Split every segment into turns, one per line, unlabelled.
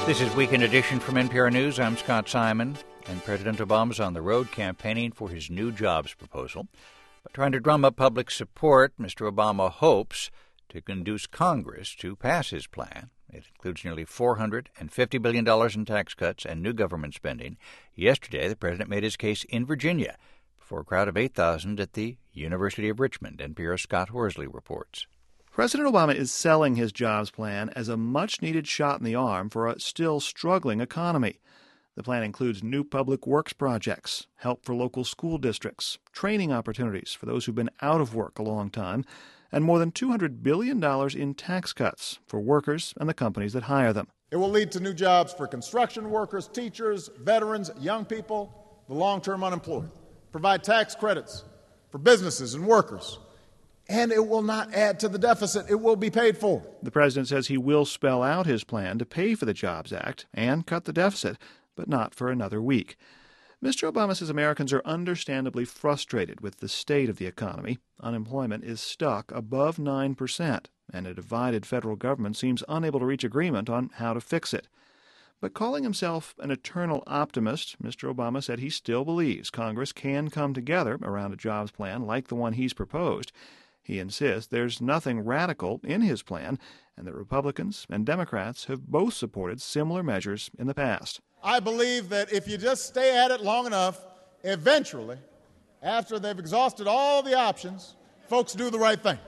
This is Weekend Edition from NPR News. I'm Scott Simon, and President Obama's on the road campaigning for his new jobs proposal. By trying to drum up public support, Mr. Obama hopes to induce Congress to pass his plan. It includes nearly $450 billion in tax cuts and new government spending. Yesterday, the president made his case in Virginia before a crowd of 8,000 at the University of Richmond. NPR's Scott Horsley reports.
President Obama is selling his jobs plan as a much-needed shot in the arm for a still struggling economy. The plan includes new public works projects, help for local school districts, training opportunities for those who've been out of work a long time, and more than $200 billion in tax cuts for workers and the companies that hire them.
It will lead to new jobs for construction workers, teachers, veterans, young people, the long-term unemployed, provide tax credits for businesses and workers. And it will not add to the deficit. It will be paid for.
The president says he will spell out his plan to pay for the Jobs Act and cut the deficit, but not for another week. Mr. Obama says Americans are understandably frustrated with the state of the economy. Unemployment is stuck above 9%, and a divided federal government seems unable to reach agreement on how to fix it. But calling himself an eternal optimist, Mr. Obama said he still believes Congress can come together around a jobs plan like the one he's proposed. He insists there's nothing radical in his plan, and that Republicans and Democrats have both supported similar measures in the past.
I believe that if you just stay at it long enough, eventually, after they've exhausted all the options, folks do the right thing.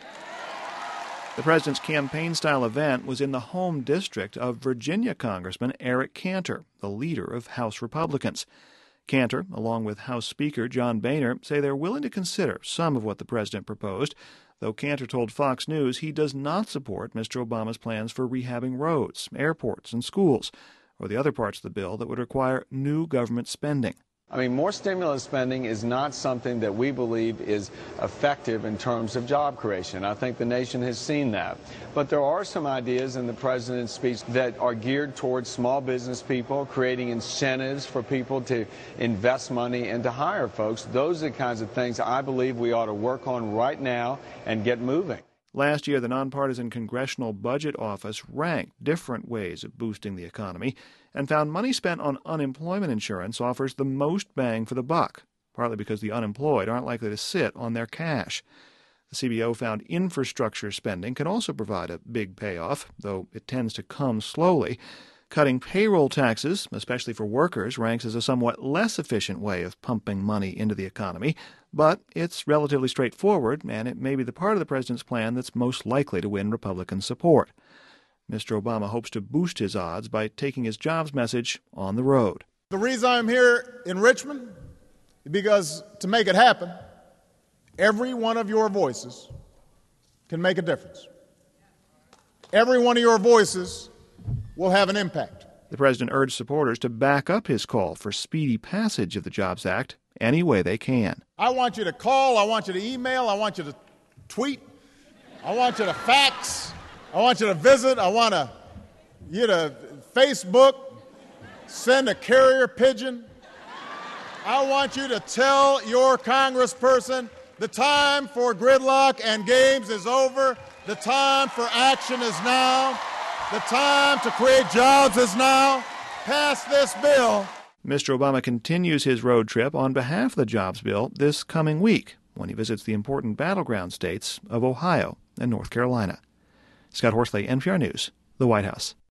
The president's campaign-style event was in the home district of Virginia Congressman Eric Cantor, the leader of House Republicans. Cantor, along with House Speaker John Boehner, say they're willing to consider some of what the president proposed, though Cantor told Fox News he does not support Mr. Obama's plans for rehabbing roads, airports, and schools, or the other parts of the bill that would require new government spending.
I mean, more stimulus spending is not something that we believe is effective in terms of job creation. I think the nation has seen that. But there are some ideas in the president's speech that are geared towards small business people, creating incentives for people to invest money and to hire folks. Those are the kinds of things I believe we ought to work on right now and get moving.
Last year, the nonpartisan Congressional Budget Office ranked different ways of boosting the economy and found money spent on unemployment insurance offers the most bang for the buck, partly because the unemployed aren't likely to sit on their cash. The CBO found infrastructure spending can also provide a big payoff, though it tends to come slowly. Cutting payroll taxes, especially for workers, ranks as a somewhat less efficient way of pumping money into the economy, but it's relatively straightforward, and it may be the part of the president's plan that's most likely to win Republican support. Mr. Obama hopes to boost his odds by taking his jobs message on the road.
The reason I'm here in Richmond is because to make it happen, every one of your voices can make a difference. Every one of your voices will have an impact.
The president urged supporters to back up his call for speedy passage of the Jobs Act any way they can.
I want you to call, I want you to email, I want you to tweet, I want you to fax, I want you to visit, I want you to Facebook, send a carrier pigeon. I want you to tell your congressperson the time for gridlock and games is over. The time for action is now. The time to create jobs is now. Pass this bill.
Mr. Obama continues his road trip on behalf of the jobs bill this coming week when he visits the important battleground states of Ohio and North Carolina. Scott Horsley, NPR News, the White House.